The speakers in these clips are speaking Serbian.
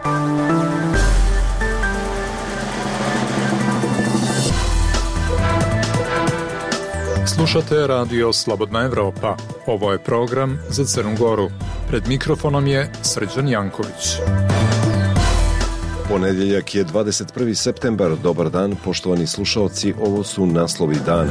Slušate radio Slobodna Evropa. Ovo je program za Crnu Goru. Pred mikrofonom je Srđan Janković. Ponedjeljak je 21. septembar. Dobar dan, poštovani slušaoci, ovo su naslovi dana.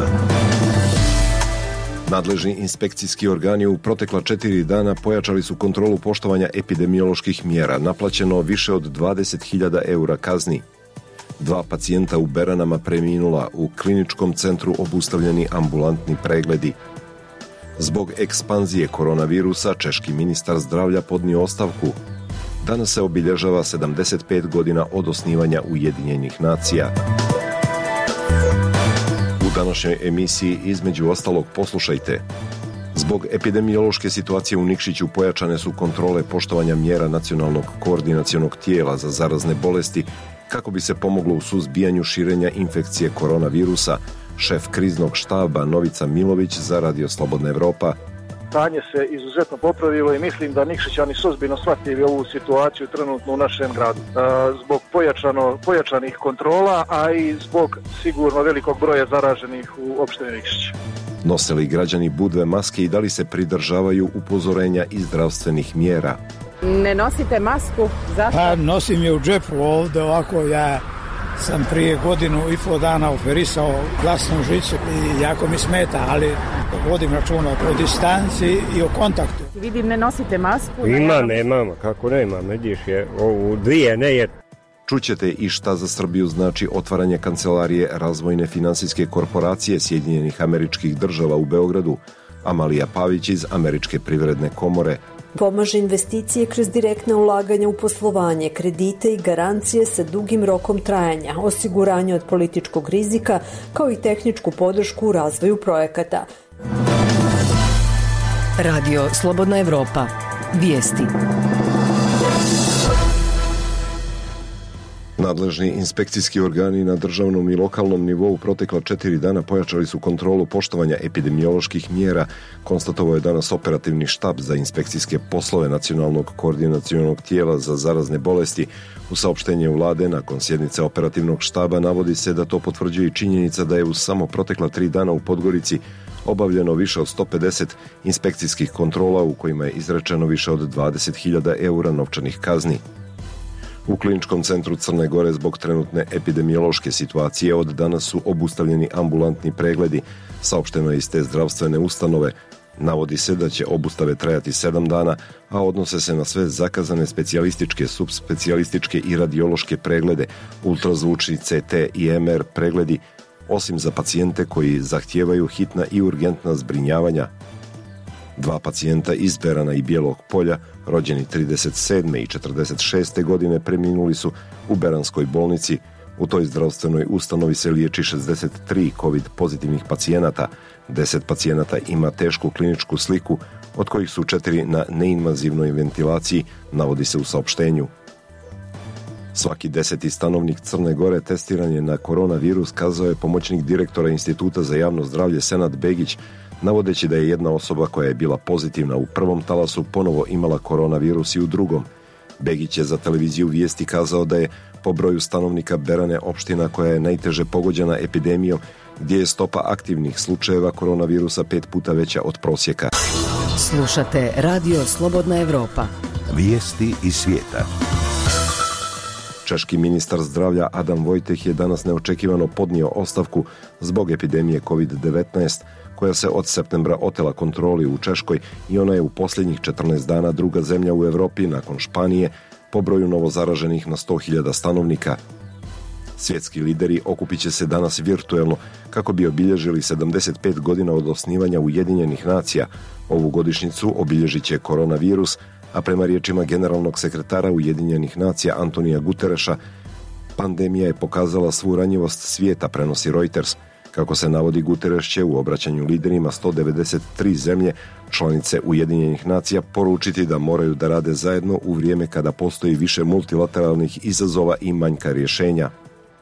Nadležni inspekcijski organi u protekla 4 dana pojačali su kontrolu poštovanja epidemioloških mjera. Naplaćeno više od 20.000 eura kazni. 2 pacijenta u Beranama preminula, u kliničkom centru obustavljeni ambulantni pregledi. Zbog ekspanzije koronavirusa, češki ministar zdravlja podnio ostavku. Danas se obilježava 75 godina od osnivanja Ujedinjenih nacija. U današnjoj emisiji između ostalog poslušajte. Zbog epidemiološke situacije u Nikšiću pojačane su kontrole poštovanja mjera Nacionalnog koordinacionog tijela za zarazne bolesti kako bi se pomoglo u suzbijanju širenja infekcije koronavirusa. Šef kriznog štaba Novica Milović za Radio Slobodna Evropa. Stanje se izuzetno popravilo i mislim da Nikšićani su ozbiljno shvatili ovu situaciju trenutno u našem gradu. Zbog pojačanih kontrola, a i zbog sigurno velikog broja zaraženih u opštini Nikšić. Nose li građani budve maske i da li se pridržavaju upozorenja i zdravstvenih mjera? Ne nosite masku? Zašto? Pa nosim je u džepu ovdje, ovako ja sam prije 1.5 dana operisao glasnu žicu i jako mi smeta, ali vodim računa o distanci i o kontaktu. Vidim, ne nosite masku? Nemam, kako nemam, vidiš je, ovu dvije ne je. Čućete i šta za Srbiju znači otvaranje kancelarije Razvojne finansijske korporacije Sjedinjenih Američkih Država u Beogradu. Amalija Pavić iz Američke privredne komore. Pomaže investicije kroz direktna ulaganja u poslovanje, kredite i garancije sa dugim rokom trajanja, osiguranje od političkog rizika, kao i tehničku podršku u razvoju projekata. Radio Slobodna Evropa. Vijesti. Nadležni inspekcijski organi na državnom i lokalnom nivou protekla 4 dana pojačali su kontrolu poštovanja epidemioloških mjera, konstatovao je danas operativni štab za inspekcijske poslove Nacionalnog koordinacionog tijela za zarazne bolesti. U saopštenju vlade nakon sjednice operativnog štaba navodi se da to potvrđuje i činjenica da je u samo protekla 3 dana u Podgorici obavljeno više od 150 inspekcijskih kontrola u kojima je izrečeno više od 20.000 eura novčanih kazni. U kliničkom centru Crne Gore zbog trenutne epidemiološke situacije od danas su obustavljeni ambulantni pregledi, saopšteno je iz te zdravstvene ustanove. Navodi se da će obustave trajati 7 dana, a odnose se na sve zakazane specijalističke, subspecijalističke i radiološke preglede, ultrazvučni CT i MR pregledi, osim za pacijente koji zahtijevaju hitna i urgentna zbrinjavanja. 2 pacijenta iz Berana i Bijelog Polja, rođeni 37. i 46. godine, preminuli su u Beranskoj bolnici. U toj zdravstvenoj ustanovi se liječi 63 COVID pozitivnih pacijenata. 10 pacijenata ima tešku kliničku sliku, od kojih su 4 na neinvazivnoj ventilaciji, navodi se u saopštenju. Svaki 10. stanovnik Crne Gore testiran je na koronavirus, kazao je pomoćnik direktora Instituta za javno zdravlje Senad Begić, navodeći da je jedna osoba koja je bila pozitivna u prvom talasu ponovo imala koronavirus i u drugom. Begić je za televiziju Vijesti kazao da je po broju stanovnika Berane opština koja je najteže pogođena epidemijom, gdje je stopa aktivnih slučajeva koronavirusa 5 puta veća od prosjeka. Slušate Radio Slobodna Evropa. Vijesti iz svijeta. Češki ministar zdravlja Adam Vojteh je danas neočekivano podnio ostavku zbog epidemije COVID-19, koja se od septembra otela kontroli u Češkoj i ona je u posljednjih 14 dana druga zemlja u Europi nakon Španije po broju novozaraženih na 100.000 stanovnika. Svjetski lideri okupit će se danas virtuelno kako bi obilježili 75 godina od osnivanja Ujedinjenih nacija. Ovu godišnjicu obilježit će koronavirus, a prema riječima generalnog sekretara Ujedinjenih nacija Antonija Gutereša, pandemija je pokazala svu ranjivost svijeta, prenosi Reuters. Kako se navodi, Guterres će u obraćanju liderima 193 zemlje članice Ujedinjenih nacija poručiti da moraju da rade zajedno u vrijeme kada postoji više multilateralnih izazova i manjka rješenja.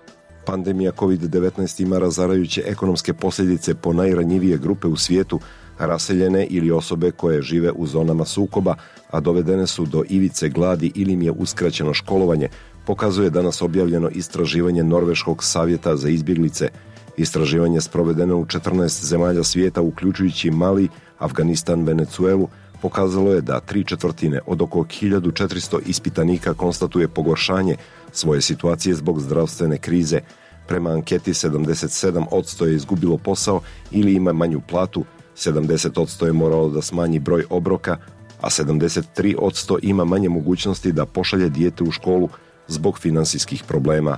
Pandemija COVID-19 ima razarajuće ekonomske posljedice po najranjivije grupe u svijetu, raseljene ili osobe koje žive u zonama sukoba, a dovedene su do ivice gladi ili im je uskraćeno školovanje, pokazuje danas objavljeno istraživanje Norveškog savjeta za izbjeglice. Istraživanje sprovedeno u 14 zemalja svijeta, uključujući Mali, Afganistan, Venecuelu, pokazalo je da 3/4 od oko 1400 ispitanika konstatuje pogoršanje svoje situacije zbog zdravstvene krize. Prema anketi 77% je izgubilo posao ili ima manju platu, 70% je moralo da smanji broj obroka, a 73% ima manje mogućnosti da pošalje dijete u školu zbog finansijskih problema.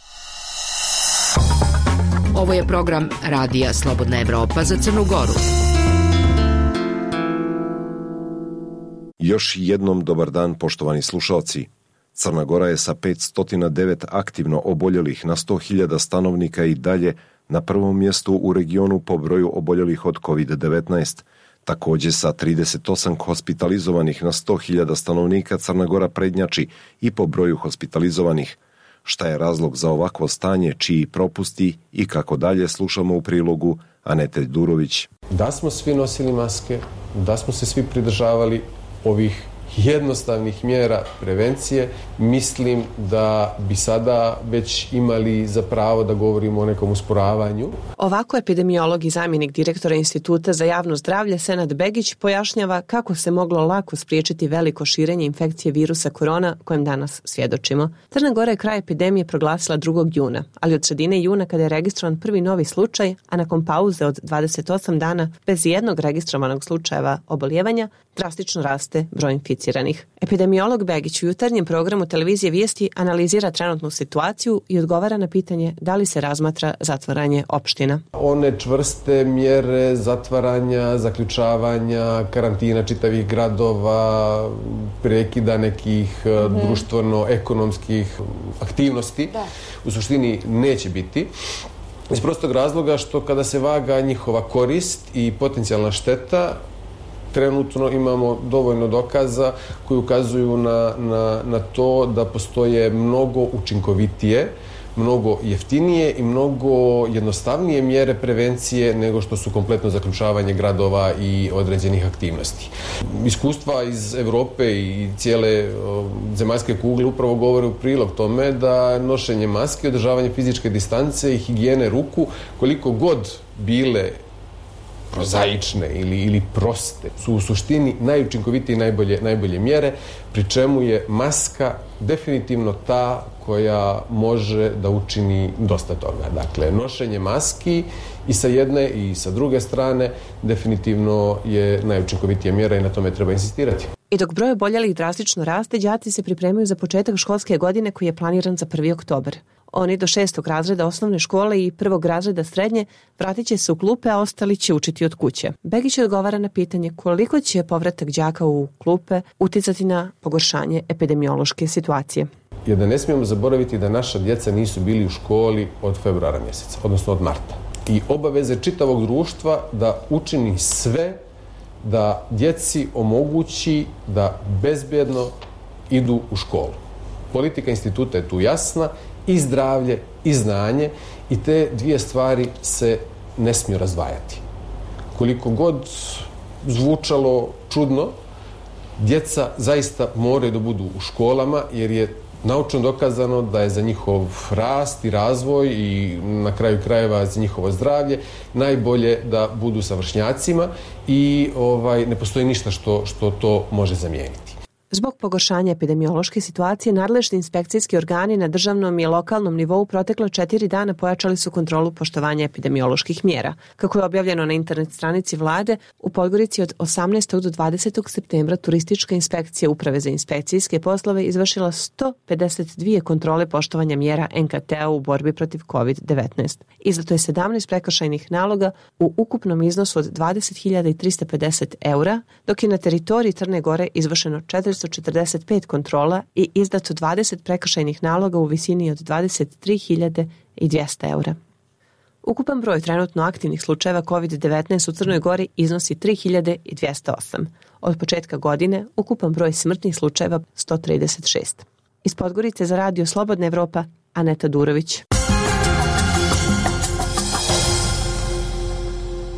Ovo je program Radija Slobodna Evropa za Crnu Goru. Još jednom dobar dan, poštovani slušalci. Crna Gora je sa 509 aktivno oboljelih na 100.000 stanovnika i dalje na prvom mjestu u regionu po broju oboljelih od COVID-19. Također sa 38 hospitalizovanih na 100.000 stanovnika Crna Gora prednjači i po broju hospitalizovanih. Šta je razlog za ovakvo stanje, čiji propusti i kako dalje, slušamo u prilogu Anete Durović. Da smo svi nosili maske, da smo se svi pridržavali ovih jednostavnih mjera prevencije, mislim da bi sada već imali za pravo da govorimo o nekom usporavanju. Ovako epidemiolog i zamjenik direktora Instituta za javno zdravlje Senad Begić pojašnjava kako se moglo lako spriječiti veliko širenje infekcije virusa korona kojem danas svjedočimo. Crna Gora je kraj epidemije proglasila 2. juna, ali od sredine juna kada je registrovan prvi novi slučaj, a nakon pauze od 28 dana bez jednog registrovanog slučajeva oboljevanja, drastično raste broj inficiranih. Epidemiolog Begić u jutarnjem programu televizije Vijesti analizira trenutnu situaciju i odgovara na pitanje da li se razmatra zatvaranje opština. One čvrste mjere zatvaranja, zaključavanja, karantina čitavih gradova, prekida nekih društveno-ekonomskih aktivnosti u suštini neće biti. Iz prostog razloga što kada se vaga njihova korist i potencijalna šteta, trenutno imamo dovoljno dokaza koji ukazuju na to da postoje mnogo učinkovitije, mnogo jeftinije i mnogo jednostavnije mjere prevencije nego što su kompletno zaključavanje gradova i određenih aktivnosti. Iskustva iz Evrope i cijele zemaljske kugle upravo govore u prilog tome da nošenje maske, održavanje fizičke distance i higijene ruku, koliko god bile prozaične ili proste, su u suštini najučinkovitije i najbolje mjere, pri čemu je maska definitivno ta koja može da učini dosta toga. Dakle, nošenje maski i sa jedne i sa druge strane definitivno je najučinkovitija mjera i na tome treba insistirati. I dok broj oboljelih drastično raste, đaci se pripremaju za početak školske godine koji je planiran za 1. oktobar. Oni do 6. razreda osnovne škole i 1. razreda srednje vratit će se u klupe, a ostali će učiti od kuće. Begić odgovara na pitanje koliko će povratak đaka u klupe uticati na pogoršanje epidemiološke situacije. Jer da ne smijemo zaboraviti da naša djeca nisu bili u školi od februara mjeseca, odnosno od marta. I obaveze čitavog društva da učini sve da djeci omogući da bezbjedno idu u školu. Politika instituta je tu jasna, i zdravlje i znanje, i te dvije stvari se ne smiju razdvajati. Koliko god zvučalo čudno, djeca zaista moraju da budu u školama jer je naučno dokazano da je za njihov rast i razvoj i na kraju krajeva za njihovo zdravlje najbolje da budu sa vršnjacima i ne postoji ništa što to može zamijeniti. Zbog pogoršanja epidemiološke situacije, nadležni inspekcijski organi na državnom i lokalnom nivou proteklo 4 dana pojačali su kontrolu poštovanja epidemioloških mjera. Kako je objavljeno na internet stranici vlade, u Podgorici od 18. do 20. septembra turistička inspekcija Uprave za inspekcijske poslove izvršila 152 kontrole poštovanja mjera NKT-a u borbi protiv COVID-19. Izdato je 17 prekršajnih naloga u ukupnom iznosu od 20.350 eura, dok je na teritoriji Crne Gore izvršeno 445 kontrola i izdato 20 prekršajnih naloga u visini od 23.200 eura. Ukupan broj trenutno aktivnih slučajeva COVID-19 u Crnoj Gori iznosi 3.208. Od početka godine ukupan broj smrtnih slučajeva 136. Iz Podgorice za Radio Slobodna Evropa, Aneta Durović.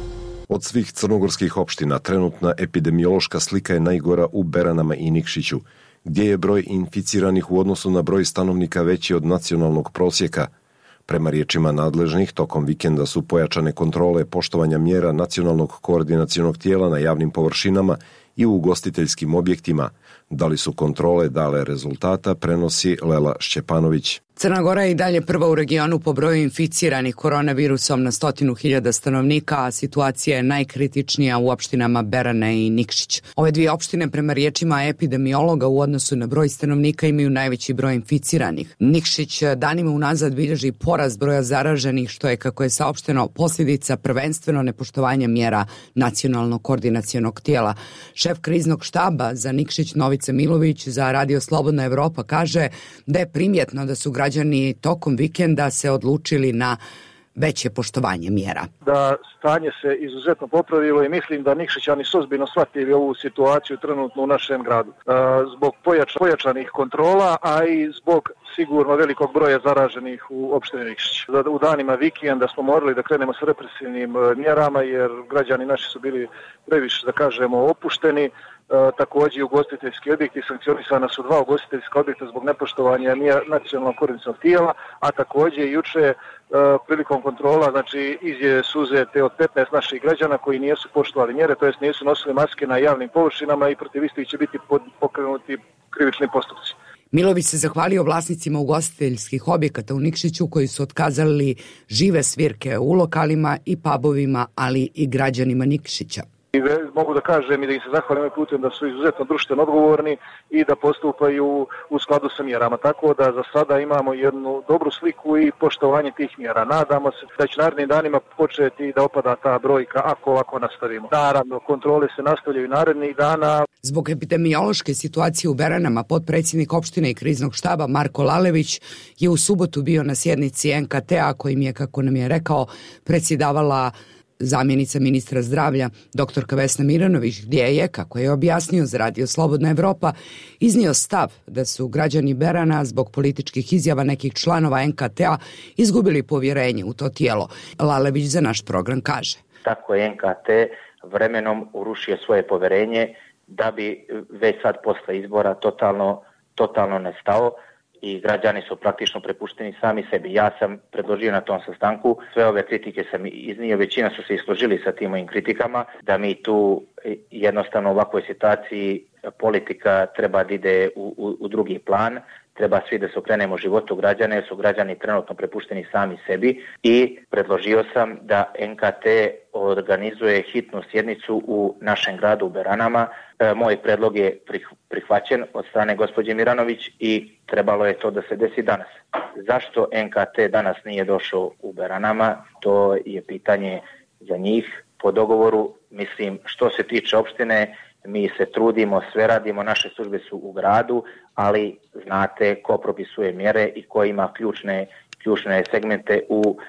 Od svih crnogorskih opština trenutna epidemiološka slika je najgora u Beranama i Nikšiću, gdje je broj inficiranih u odnosu na broj stanovnika veći od nacionalnog prosjeka. Prema riječima nadležnih, tokom vikenda su pojačane kontrole poštovanja mjera nacionalnog koordinacionog tijela na javnim površinama i u ugostiteljskim objektima. Da li su kontrole dale rezultata, prenosi Lela Šćepanović. Crna Gora je i dalje prva u regionu po broju inficiranih koronavirusom na 100.000 stanovnika, a situacija je najkritičnija u opštinama Berane i Nikšić. Ove dvije opštine, prema riječima epidemiologa, u odnosu na broj stanovnika imaju najveći broj inficiranih. Nikšić danima unazad bilježi porast broja zaraženih, što je, kako je saopšteno, posljedica prvenstveno nepoštovanja mjera nacionalnog koordinacionog tijela. Šef kriznog štaba za Nikšić Novica Milović za Radio Slobodna Evropa kaže da je primjetno da su građani tokom vikenda se odlučili na veće poštovanje mjera. Da stanje se izuzetno popravilo i mislim da Nikšićani su ozbiljno shvatili ovu situaciju trenutno u našem gradu. Zbog pojačanih kontrola, a i zbog sigurno velikog broja zaraženih u opštini Nikšić. U danima vikenda smo morali da krenemo s represivnim mjerama jer građani naši su bili previše, da kažemo, opušteni. Također ugostiteljski objekti, sankcionisana su 2 ugostiteljska objekta zbog nepoštovanja nacionalnog koordinacionog tijela, a također juče prilikom kontrola, znači su uzete od 15 naših građana koji nisu poštovali mjere, to jest nisu nosili maske na javnim površinama i protiv istih će biti pokrenuti krivični postupci. Milović se zahvalio vlasnicima ugostiteljskih objekata u Nikšiću koji su otkazali žive svirke u lokalima i pubovima, ali i građanima Nikšića. I mogu da kažem i da im se zahvalim ovim putem da su izuzetno društveno odgovorni i da postupaju u skladu sa mjerama. Tako da za sada imamo jednu dobru sliku i poštovanje tih mjera. Nadamo se da će narednim danima početi da opada ta brojka ako ovako nastavimo. Naravno, kontrole se nastavljaju narednih dana. Zbog epidemiološke situacije u Beranama, potpredsjednik opštine i kriznog štaba Marko Lalević je u subotu bio na sjednici NKT-a kojim je, kako nam je rekao, predsjedavala zamjenica ministra zdravlja, doktorka Vesna Miranović, gdje je, kako je objasnio za Radio Slobodna Evropa, iznio stav da su građani Berana zbog političkih izjava nekih članova NKT-a izgubili povjerenje u to tijelo. Lalević za naš program kaže. Tako je NKT vremenom urušio svoje povjerenje da bi već sad posle izbora totalno nestao i građani su praktično prepušteni sami sebi. Ja sam predložio na tom sastanku, sve ove kritike sam iznio, većina su se i složili sa tim mojim kritikama, da mi tu jednostavno u ovakvoj situaciji politika treba da ide u drugi plan, treba svi da se okrenemo životu građana, jer su građani trenutno prepušteni sami sebi i predložio sam da NKT organizuje hitnu sjednicu u našem gradu u Beranama. Moj predlog je prihvaćen od strane gospođe Miranović i trebalo je to da se desi danas. Zašto NKT danas nije došao u Beranama, to je pitanje za njih. Po dogovoru, mislim, što se tiče opštine, mi se trudimo, sve radimo, naše službe su u gradu, ali znate ko propisuje mjere i ko ima ključne segmente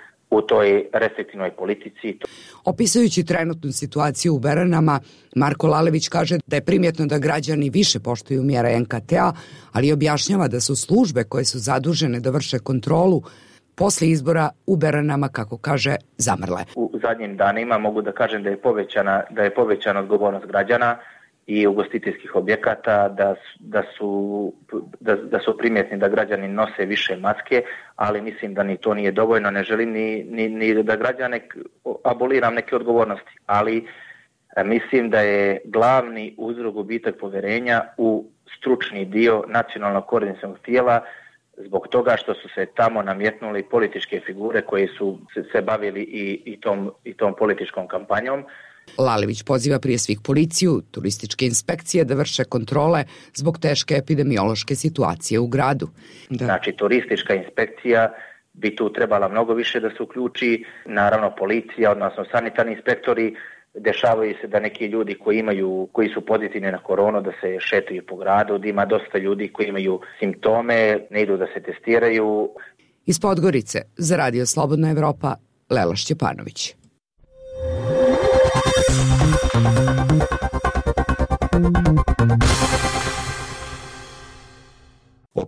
u toj restriktivnoj politici. Opisujući trenutnu situaciju u Beranama, Marko Lalević kaže da je primjetno da građani više poštuju mjere NKT-a, ali objašnjava da su službe koje su zadužene da vrše kontrolu poslije izbora u Beranama, kako kaže, zamrle. U zadnjim danima mogu da kažem da je povećana odgovornost građana i ugostiteljskih objekata, da su primjetni da građani nose više maske, ali mislim da ni to nije dovoljno. Ne želim ni da građane aboliram neke odgovornosti, ali mislim da je glavni uzrok gubitak povjerenja u stručni dio nacionalnog koordinacionog tijela, zbog toga što su se tamo namjetnuli političke figure koje su se bavili i tom političkom kampanjom. Lalević poziva prije svih policiju, turističke inspekcije da vrše kontrole zbog teške epidemiološke situacije u gradu. Znači, turistička inspekcija bi tu trebala mnogo više da se uključi, naravno policija, odnosno sanitarni inspektori. Dešavaju se da neki ljudi koji su pozitivni na koronu da se šetaju po gradu, da ima dosta ljudi koji imaju simptome, ne idu da se testiraju. Iz Podgorice za Radio Slobodna Evropa, Lela Šćepanović.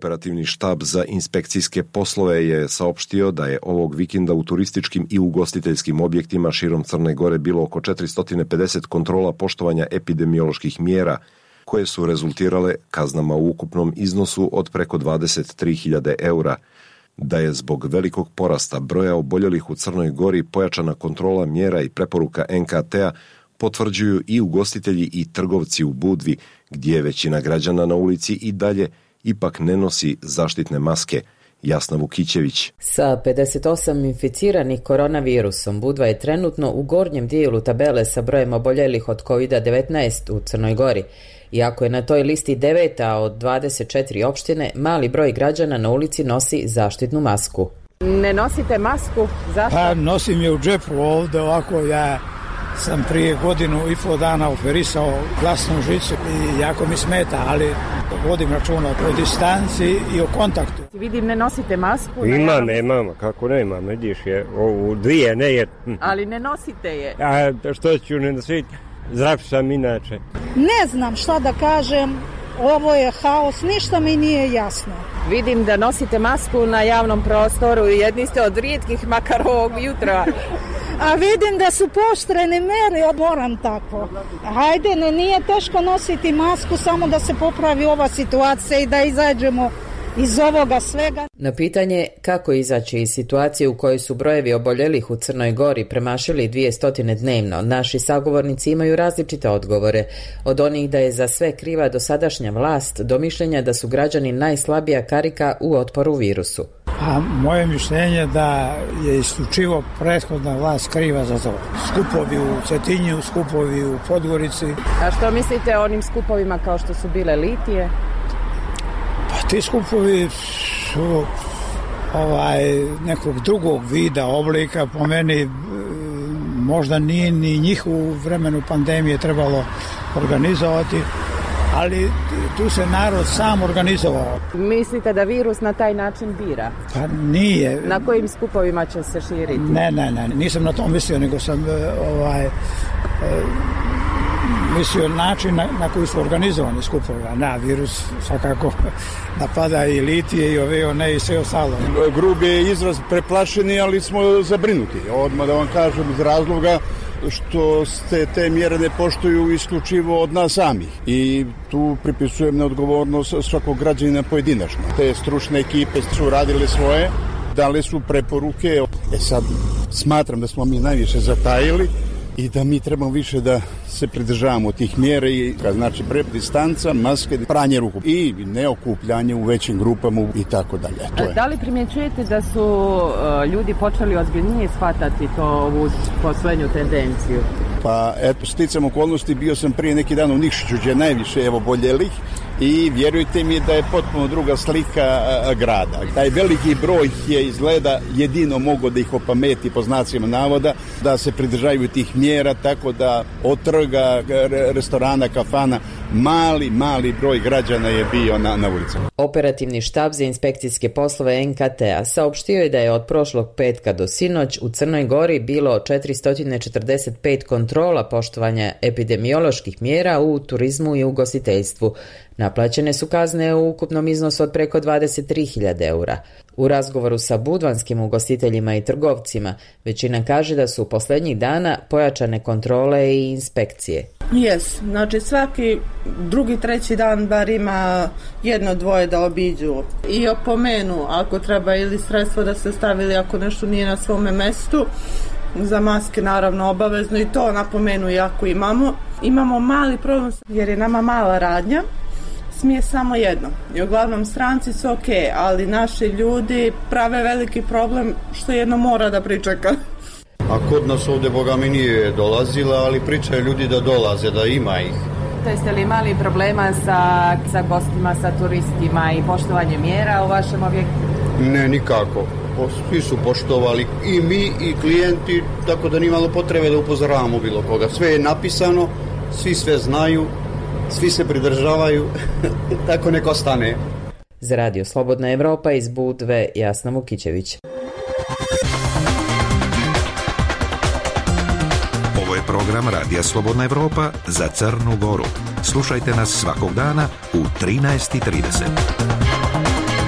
Operativni štab za inspekcijske poslove je saopštio da je ovog vikenda u turističkim i ugostiteljskim objektima širom Crne Gore bilo oko 450 kontrola poštovanja epidemioloških mjera, koje su rezultirale kaznama u ukupnom iznosu od preko 23.000 eura. Da je zbog velikog porasta broja oboljelih u Crnoj Gori pojačana kontrola mjera i preporuka NKT-a potvrđuju i ugostitelji i trgovci u Budvi, gdje većina građana na ulici i dalje ipak ne nosi zaštitne maske. Jasna Vukićević. Sa 58 inficiranih koronavirusom, Budva je trenutno u gornjem dijelu tabele sa brojem oboljelih od COVID-19 u Crnoj Gori. Iako je na toj listi 9. od 24 opštine, mali broj građana na ulici nosi zaštitnu masku. Ne nosite masku? Zašto? Pa nosim je u džepu ovdje, ovako ja sam prije godinu i pol dana operisao glasnu žicu i jako mi smeta, ali vodim računa o distanci i o kontaktu. Vidim, ne nosite masku? Nemam, kako nemam, vidiš je, ovu dvije, ne je. Ali ne nosite je. A što ću ne nositi? Zdrav sam inače. Ne znam šta da kažem, ovo je haos, ništa mi nije jasno. Vidim da nosite masku na javnom prostoru i jedni ste od rijetkih makar ovog jutra. A vidim da su pooštrene mere, moram tako. Hajde, nije teško nositi masku, samo da se popravi ova situacija i da izađemo iz ovoga svega. Na pitanje kako izaći iz situacije u kojoj su brojevi oboljelih u Crnoj Gori premašili 200 dnevno, naši sagovornici imaju različite odgovore. Od onih da je za sve kriva dosadašnja vlast, do mišljenja da su građani najslabija karika u otporu virusu. A moje mišljenje da je isključivo prethodna vlast kriva za to. Skupovi u Cetinju, skupovi u Podgorici. A što mislite o onim skupovima kao što su bile litije? Pa ti skupovi su nekog drugog vida, oblika, po meni možda nije ni njih u vremenu pandemije trebalo organizovati, ali tu se narod sam organizovao. Mislite da virus na taj način bira? Pa nije. Na kojim skupovima će se širiti? Ne, nisam na to mislio, nego sam mislio način na koji su organizovani skupovi. Na virus svakako napada i litije i ove i sve ostalo. Grub je izraz preplašeni, ali smo zabrinuti. Odmah da vam kažem iz razloga što se te mjere ne poštuju isključivo od nas samih. I tu pripisujem neodgovornost svakog građanina pojedinačno. Te stručne ekipe su radile svoje, dali su preporuke. Sad smatram da smo mi najviše zatajili i da mi trebamo više da se pridržavamo tih mjera, i znači distanca, maske, pranje ruku i neokupljanje u većim grupama i tako dalje. Da li primjećujete da su ljudi počeli ozbiljnije shvatati ovu poslednju tendenciju? Pa eto, sticam okolnosti, bio sam prije neki dan u Nikšiću, gdje je najviše oboljelih, i vjerujte mi da je potpuno druga slika grada. Taj veliki broj je izgleda jedino mogo da ih opameti, po znacima navoda, da se pridržaju tih mjera, tako da od trga, restorana, kafana, mali broj građana je bio na ulicama. Operativni štab za inspekcijske poslove NKT-a saopštio je da je od prošlog petka do sinoć u Crnoj Gori bilo 445 kontrola poštovanja epidemioloških mjera u turizmu i ugostiteljstvu. Naplaćene su kazne u ukupnom iznosu od preko 23.000 eura. U razgovoru sa budvanskim ugostiteljima i trgovcima, većina kaže da su posljednjih dana pojačane kontrole i inspekcije. Znači svaki drugi, treći dan bar ima jedno, dvoje da obiđu i opomenu ako treba, ili sredstvo da se stavili ako nešto nije na svome mestu. Za maske naravno obavezno i to napomenu jako imamo. Imamo mali problem jer je nama mala radnja. Smije samo jedno. I uglavnom stranci su ok, ali naši ljudi prave veliki problem što jedno mora da pričeka. A kod nas ovdje, boga mi, nije dolazila, ali pričaju ljudi da dolaze, da ima ih. Jeste li imali problema sa gostima, sa turistima i poštovanjem mjera u vašem objektu? Ne, nikako. Svi su poštovali, i mi i klijenti, tako da nije imalo potrebe da upozoravamo bilo koga. Sve je napisano, svi sve znaju, svi se pridržavaju, tako neko stane. Za Radio Slobodna Evropa iz Budve, Jasna Vukićević. Ovo je program Radija Slobodna Evropa za Crnu Goru. Slušajte nas svakog dana u 13:30.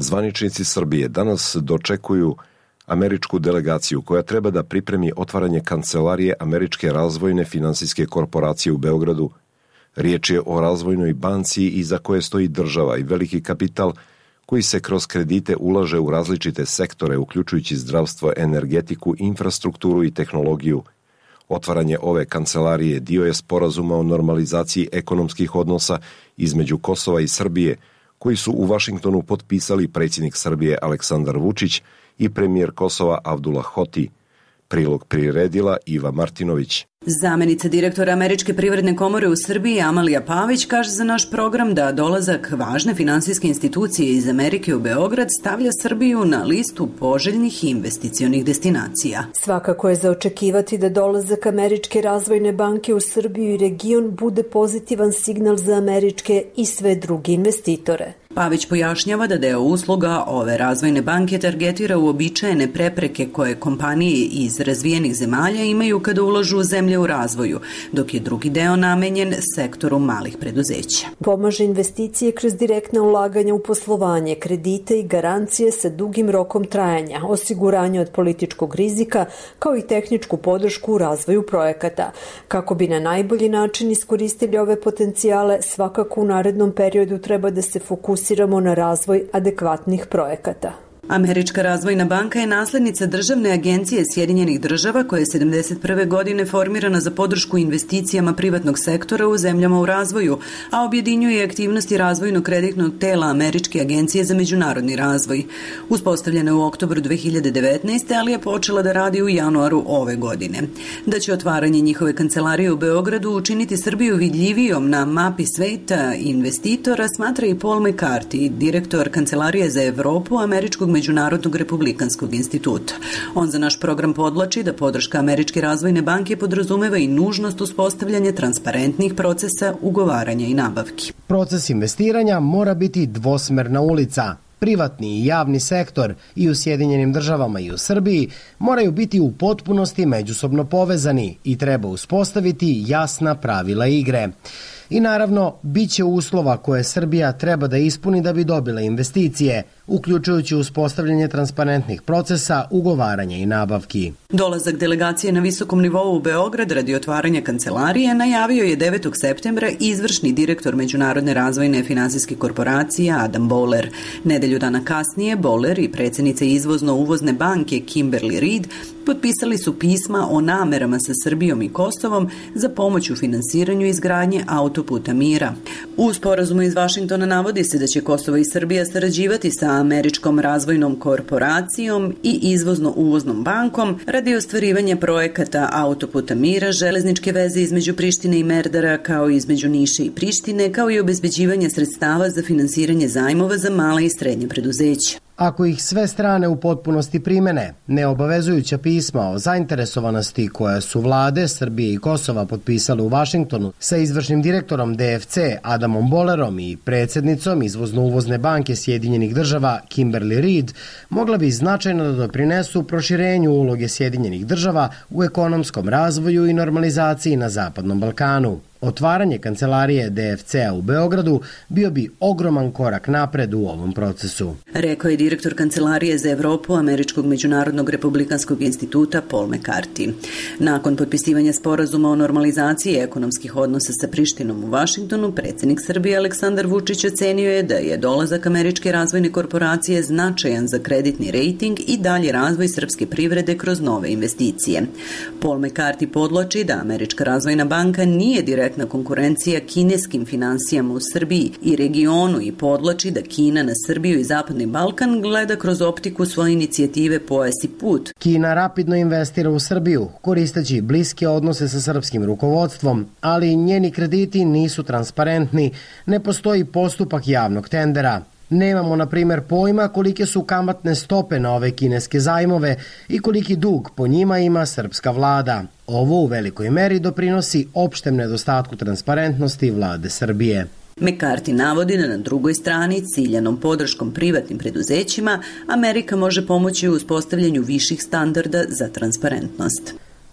Zvaničnici Srbije danas dočekuju američku delegaciju koja treba da pripremi otvaranje kancelarije Američke razvojne finansijske korporacije u Beogradu. Riječ je o razvojnoj banci iza koje stoji država i veliki kapital koji se kroz kredite ulaže u različite sektore, uključujući zdravstvo, energetiku, infrastrukturu i tehnologiju. Otvaranje ove kancelarije dio je sporazuma o normalizaciji ekonomskih odnosa između Kosova i Srbije, koji su u Vašingtonu potpisali predsjednik Srbije Aleksandar Vučić i premijer Kosova Abdullah Hoti. Prilog priredila Iva Martinović. Zamenica direktora Američke privredne komore u Srbiji Amalija Pavić kaže za naš program da dolazak važne finansijske institucije iz Amerike u Beograd stavlja Srbiju na listu poželjnih investicionih destinacija. Svakako je za očekivati da dolazak Američke razvojne banke u Srbiju i region bude pozitivan signal za američke i sve druge investitore. Pavić pojašnjava da deo usluga ove razvojne banke targetira uobičajene prepreke koje kompanije iz razvijenih zemalja imaju kada ulažu u zemlje u razvoju, dok je drugi deo namenjen sektoru malih preduzeća. Pomaže investicije kroz direktna ulaganja u poslovanje, kredite i garancije sa dugim rokom trajanja, osiguranje od političkog rizika, kao i tehničku podršku u razvoju projekata. Kako bi na najbolji način iskoristili ove potencijale, svakako u narednom periodu treba da se fokusiramo na razvoj adekvatnih projekata. Američka razvojna banka je naslednica Državne agencije Sjedinjenih država koja je 1971. godine formirana za podršku investicijama privatnog sektora u zemljama u razvoju, a objedinjuje aktivnosti razvojnog kreditnog tela Američke agencije za međunarodni razvoj. Uspostavljena je u oktobru 2019. ali je počela da radi u januaru ove godine. Da će otvaranje njihove kancelarije u Beogradu učiniti Srbiju vidljivijom na mapi sveta investitora, smatra i Paul McCarthy, direktor Kancelarije za Evropu Američkog Međunarodnog republikanskog instituta. On za naš program podvlači da podrška Američke razvojne banke podrazumeva i nužnost uspostavljanja transparentnih procesa ugovaranja i nabavki. Proces investiranja mora biti dvosmerna ulica. Privatni i javni sektor i u Sjedinjenim državama i u Srbiji moraju biti u potpunosti međusobno povezani i treba uspostaviti jasna pravila igre. I naravno, bit će uslova koje Srbija treba da ispuni da bi dobila investicije, uključujući uspostavljanje transparentnih procesa, ugovaranja i nabavki. Dolazak delegacije na visokom nivou u Beograd radi otvaranja kancelarije najavio je 9. septembra izvršni direktor Međunarodne razvojne finansijske korporacije Adam Boehler. Nedelju dana kasnije Boehler i predsjednica izvozno-uvozne banke Kimberly Reid potpisali su pisma o namerama sa Srbijom i Kosovom za pomoć u finansiranju izgradnje autoputa mira. U sporazumu iz Vašingtona navodi se da će Kosovo i Srbija sarađivati sa Američkom razvojnom korporacijom i izvozno-uvoznom bankom radi ostvarivanja projekata autoputa mira, železničke veze između Prištine i Merdara, kao i između Niša i Prištine, kao i obezbeđivanje sredstava za finansiranje zajmova za mala i srednja preduzeća. Ako ih sve strane u potpunosti primene, neobavezujuća pisma o zainteresovanosti koja su vlade Srbije i Kosova potpisale u Vašingtonu sa izvršnim direktorom DFC Adamom Boehlerom i predsjednicom izvozno-uvozne banke Sjedinjenih država Kimberly Reid, mogla bi značajno da doprinesu proširenju uloge Sjedinjenih država u ekonomskom razvoju i normalizaciji na Zapadnom Balkanu. Otvaranje kancelarije DFC-a u Beogradu bio bi ogroman korak napred u ovom procesu. Rekao je direktor Kancelarije za Evropu Američkog međunarodnog republikanskog instituta Paul McCarthy. Nakon potpisivanja sporazuma o normalizaciji ekonomskih odnosa sa Prištinom u Vašingtonu, predsjednik Srbije Aleksandar Vučić ocenio je da je dolazak Američke razvojne korporacije značajan za kreditni rejting i dalji razvoj srpske privrede kroz nove investicije. Paul McCarthy podvlači da Američka razvojna banka nije direktna konkurencija kineskim finansijama u Srbiji i regionu i podvlači da Kina na Srbiju i Zapadni Balkan gleda kroz optiku svoje inicijative Pojas i put. Kina rapidno investira u Srbiju, koristeći bliske odnose sa srpskim rukovodstvom, ali njeni krediti nisu transparentni, ne postoji postupak javnog tendera. Nemamo, na primjer, pojma kolike su kamatne stope na ove kineske zajmove i koliki dug po njima ima srpska vlada. Ovo u velikoj meri doprinosi opštem nedostatku transparentnosti vlade Srbije. McCarthy navodi da na drugoj strani, ciljanom podrškom privatnim preduzećima, Amerika može pomoći u uspostavljanju viših standarda za transparentnost.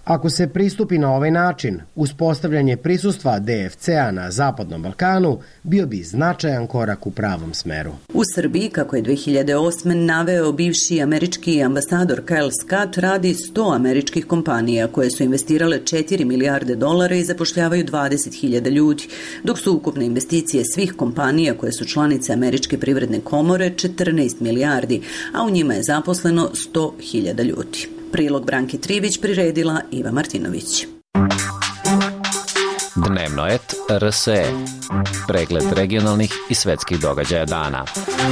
Ako se pristupi na ovaj način, uspostavljanje prisustva DFC-a na Zapadnom Balkanu bio bi značajan korak u pravom smeru. U Srbiji, kako je 2008. naveo bivši američki ambasador Kyle Scott, radi 100 američkih kompanija koje su investirale $4 milijarde i zapošljavaju 20.000 ljudi, dok su ukupne investicije svih kompanija koje su članice Američke privredne komore 14 milijardi, a u njima je zaposleno 100.000 ljudi. Prilog Branke Trivić priredila Iva Martinović. Dnevno et RSE. Pregled regionalnih i svetskih događaja dana.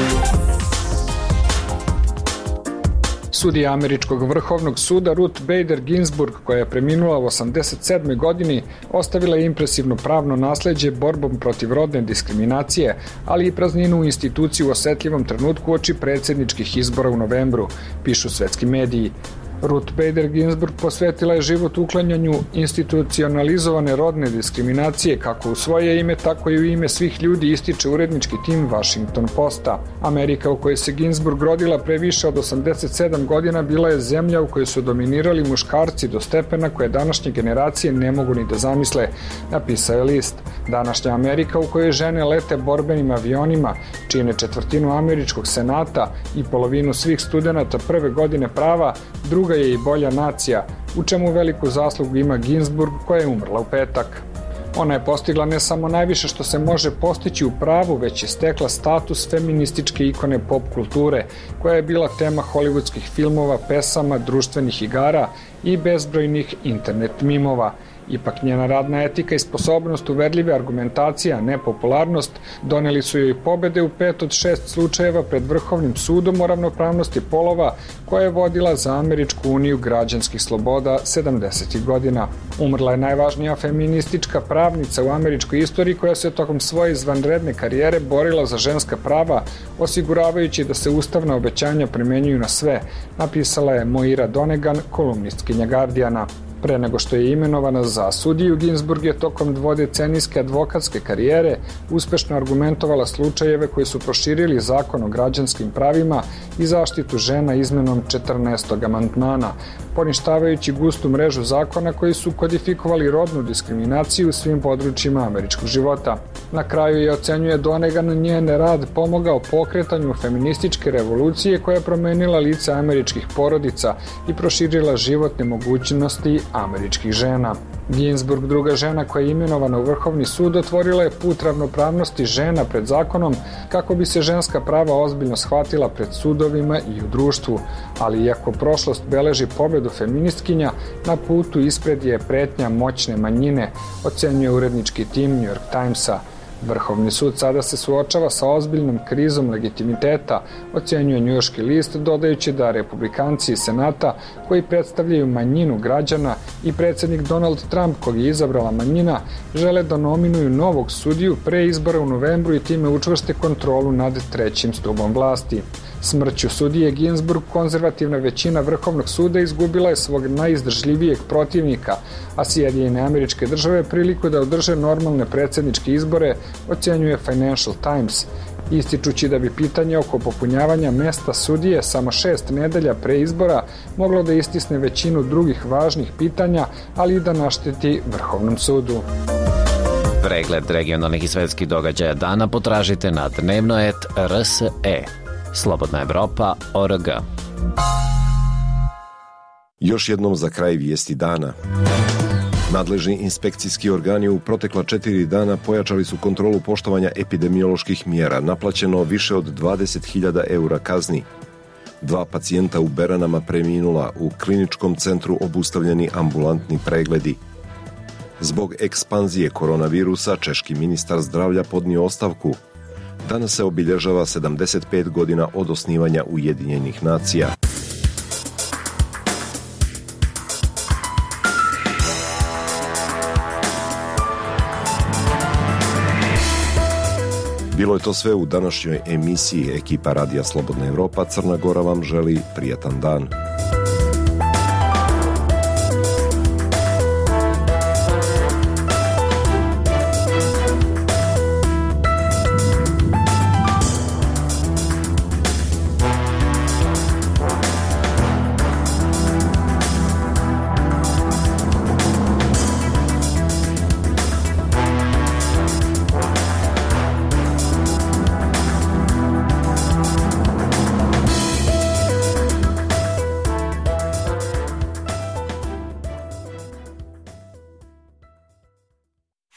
Sudija Američkog vrhovnog suda Ruth Bader Ginsburg, koja je preminula u 87. godini, ostavila je impresivno pravno nasleđe borbom protiv rodne diskriminacije, ali i prazninu u instituciji u osetljivom trenutku uoči predsjedničkih izbora u novembru, pišu svetski mediji. Ruth Bader Ginsburg posvetila je život uklanjanju institucionalizovane rodne diskriminacije kako u svoje ime, tako i u ime svih ljudi, ističe urednički tim Washington Posta. Amerika u kojoj se Ginsburg rodila pre više od 87 godina bila je zemlja u kojoj su dominirali muškarci do stepena koje današnje generacije ne mogu ni da zamisle, napisao je list. Današnja Amerika u kojoj žene lete borbenim avionima, čine četvrtinu američkog senata i polovinu svih studenata prve godine prava, druga je i bolja nacija, u čemu veliku zaslugu ima Ginsburg, koja je umrla u petak. Ona je postigla ne samo najviše što se može postići u pravu, već je stekla status feminističke ikone pop kulture, koja je bila tema hollywoodskih filmova, pesama, društvenih igara i bezbrojnih internet mimova. Ipak njena radna etika i sposobnost uverljive argumentacije, a ne popularnost, doneli su joj pobede u 5 od 6 slučajeva pred Vrhovnim sudom o ravnopravnosti polova, koja je vodila za Američku uniju građanskih sloboda 70. godina. Umrla je najvažnija feministička pravnica u američkoj istoriji koja se tokom svoje izvanredne karijere borila za ženska prava, osiguravajući da se ustavna obećanja primenjuju na sve, napisala je Moira Donegan, kolumnistkinja Guardiana. Pre nego što je imenovana za sudiju, Ginsburg je tokom dvodecenijske advokatske karijere uspešno argumentovala slučajeve koji su proširili zakon o građanskim pravima i zaštitu žena izmenom 14. amandmana, poništavajući gustu mrežu zakona koji su kodifikovali rodnu diskriminaciju u svim područjima američkog života. Na kraju je, ocenjuje Donegan, njen rad pomogao pokretanju feminističke revolucije koja je promenila lice američkih porodica i proširila životne mogućnosti američkih žena. Ginsburg, druga žena koja je imenovana u Vrhovni sud, otvorila je put ravnopravnosti žena pred zakonom kako bi se ženska prava ozbiljno shvatila pred sudovima i u društvu, ali iako prošlost beleži pobedu feministkinja, na putu ispred je pretnja moćne manjine, ocenjuje urednički tim New York Timesa. Vrhovni sud sada se suočava sa ozbiljnom krizom legitimiteta, ocenjuje njujorški list, dodajući da republikanci iz Senata, koji predstavljaju manjinu građana, i predsjednik Donald Trump, kog je izabrala manjina, žele da nominuju novog sudiju pre izbora u novembru i time učvrste kontrolu nad trećim stubom vlasti. Smrću sudije Ginsburg konzervativna većina Vrhovnog suda izgubila je svog najizdržljivijeg protivnika, a Sjedinjene Američke Države priliku da održe normalne predsjedničke izbore, ocenjuje Financial Times, ističući da bi pitanje oko popunjavanja mesta sudije samo 6 nedelja pre izbora moglo da istisne većinu drugih važnih pitanja, ali i da našteti Vrhovnom sudu. Pregled regionalnih i svetskih događaja dana potražite na dnevnoet.rse. Slobodna Evropa.org. Još jednom za kraj vijesti dana. Nadležni inspekcijski organi u protekla 4 dana pojačali su kontrolu poštovanja epidemioloških mjera, naplaćeno više od 20.000 eura kazni. 2 pacijenta u Beranama preminula, u kliničkom centru obustavljeni ambulantni pregledi. Zbog ekspanzije koronavirusa, češki ministar zdravlja podnio ostavku. Danas se obilježava 75 godina od osnivanja Ujedinjenih nacija. Bilo je to sve u današnjoj emisiji. Ekipa Radija Slobodna Evropa Crna Gora vam želi prijatan dan.